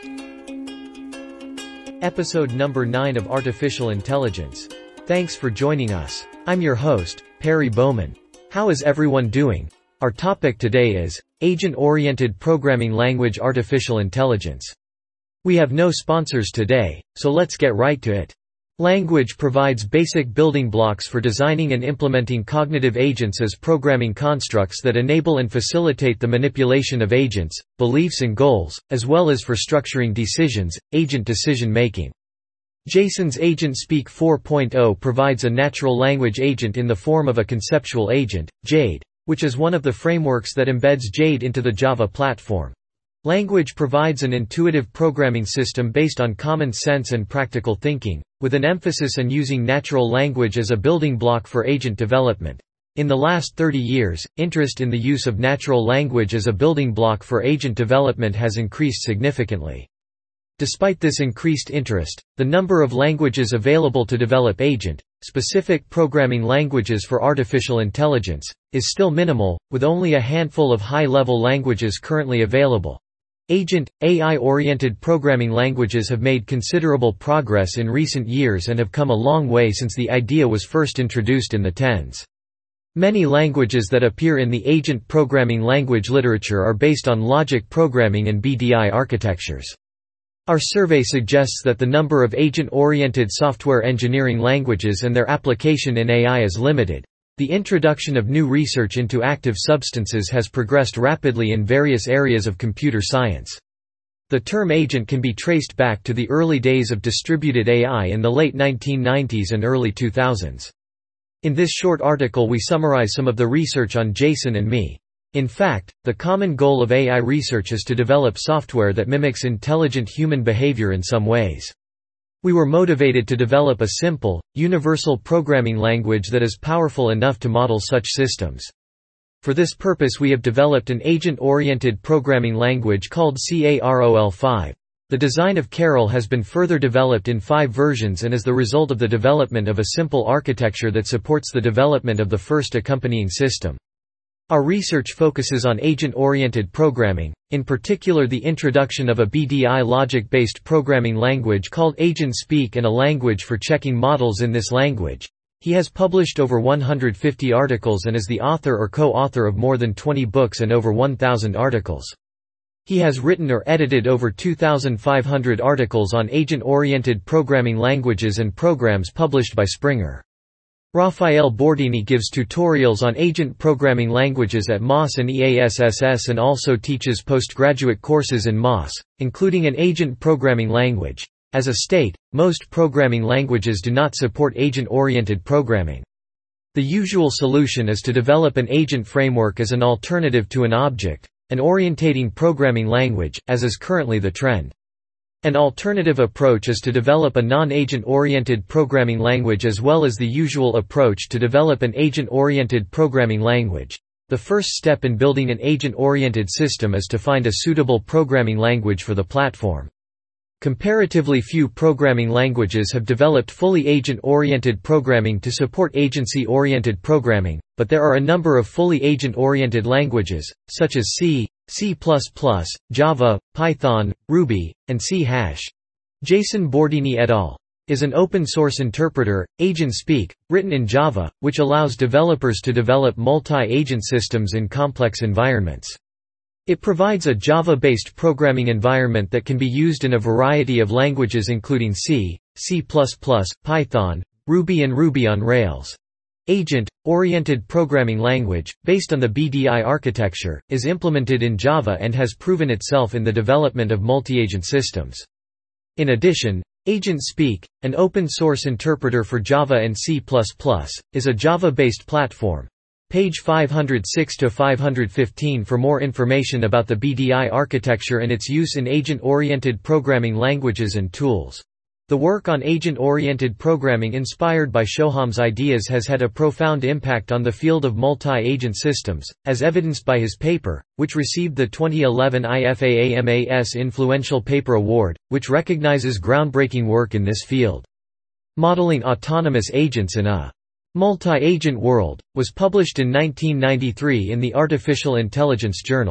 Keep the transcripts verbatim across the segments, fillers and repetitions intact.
Episode number nine of Artificial Intelligence. Thanks for joining us. I'm your host, Perry Bowman. How is everyone doing? Our topic today is Agent-Oriented Programming Language Artificial Intelligence. We have no sponsors today, so let's get right to it. Language provides basic building blocks for designing and implementing cognitive agents as programming constructs that enable and facilitate the manipulation of agents, beliefs and goals, as well as for structuring decisions, agent decision-making. Jason's AgentSpeak four point oh provides a natural language agent in the form of a conceptual agent, Jade, which is one of the frameworks that embeds Jade into the Java platform. Language provides an intuitive programming system based on common sense and practical thinking, with an emphasis on using natural language as a building block for agent development. In the last thirty years, interest in the use of natural language as a building block for agent development has increased significantly. Despite this increased interest, the number of languages available to develop agent-specific programming languages for artificial intelligence is still minimal, with only a handful of high-level languages currently available. Agent, A I-oriented programming languages have made considerable progress in recent years and have come a long way since the idea was first introduced in the tens. Many languages that appear in the agent programming language literature are based on logic programming and B D I architectures. Our survey suggests that the number of agent-oriented software engineering languages and their application in A I is limited. The introduction of new research into active substances has progressed rapidly in various areas of computer science. The term agent can be traced back to the early days of distributed A I in the late nineteen nineties and early two thousands. In this short article we summarize some of the research on Jason and me. In fact, the common goal of A I research is to develop software that mimics intelligent human behavior in some ways. We were motivated to develop a simple, universal programming language that is powerful enough to model such systems. For this purpose we have developed an agent-oriented programming language called CAROL five. The design of Carol has been further developed in five versions and is the result of the development of a simple architecture that supports the development of the first accompanying system. Our research focuses on agent-oriented programming, in particular the introduction of a B D I logic-based programming language called AgentSpeak and a language for checking models in this language. He has published over one hundred fifty articles and is the author or co-author of more than twenty books and over one thousand articles. He has written or edited over two thousand five hundred articles on agent-oriented programming languages and programs published by Springer. Rafael Bordini gives tutorials on agent programming languages at M O S and E A S S S and also teaches postgraduate courses in M O S, including an agent programming language. As a state, most programming languages do not support agent-oriented programming. The usual solution is to develop an agent framework as an alternative to an object, an orientating programming language, as is currently the trend. An alternative approach is to develop a non-agent-oriented programming language as well as the usual approach to develop an agent-oriented programming language. The first step in building an agent-oriented system is to find a suitable programming language for the platform. Comparatively few programming languages have developed fully agent-oriented programming to support agency-oriented programming, but there are a number of fully agent-oriented languages, such as C, C plus plus, Java, Python, Ruby, and C hash. Jason Bordini et al. Is an open-source interpreter, AgentSpeak, written in Java, which allows developers to develop multi-agent systems in complex environments. It provides a Java-based programming environment that can be used in a variety of languages including C, C plus plus, Python, Ruby and Ruby on Rails. Agent-oriented programming language, based on the B D I architecture, is implemented in Java and has proven itself in the development of multi-agent systems. In addition, AgentSpeak, an open-source interpreter for Java and C plus plus, is a Java-based platform. Page five oh six to five fifteen for more information about the B D I architecture and its use in agent-oriented programming languages and tools. The work on agent-oriented programming inspired by Shoham's ideas has had a profound impact on the field of multi-agent systems, as evidenced by his paper, which received the twenty eleven I F A A M A S Influential Paper Award, which recognizes groundbreaking work in this field. Modeling Autonomous Agents in a Multi-Agent World, was published in nineteen ninety-three in the Artificial Intelligence Journal.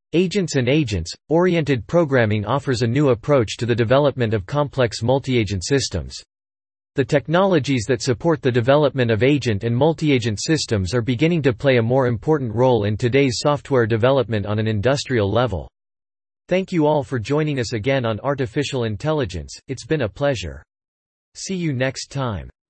Agents and Agents Oriented programming offers a new approach to the development of complex multi-agent systems. The technologies that support the development of agent and multi-agent systems are beginning to play a more important role in today's software development on an industrial level. Thank you all for joining us again on Artificial Intelligence, it's been a pleasure. See you next time.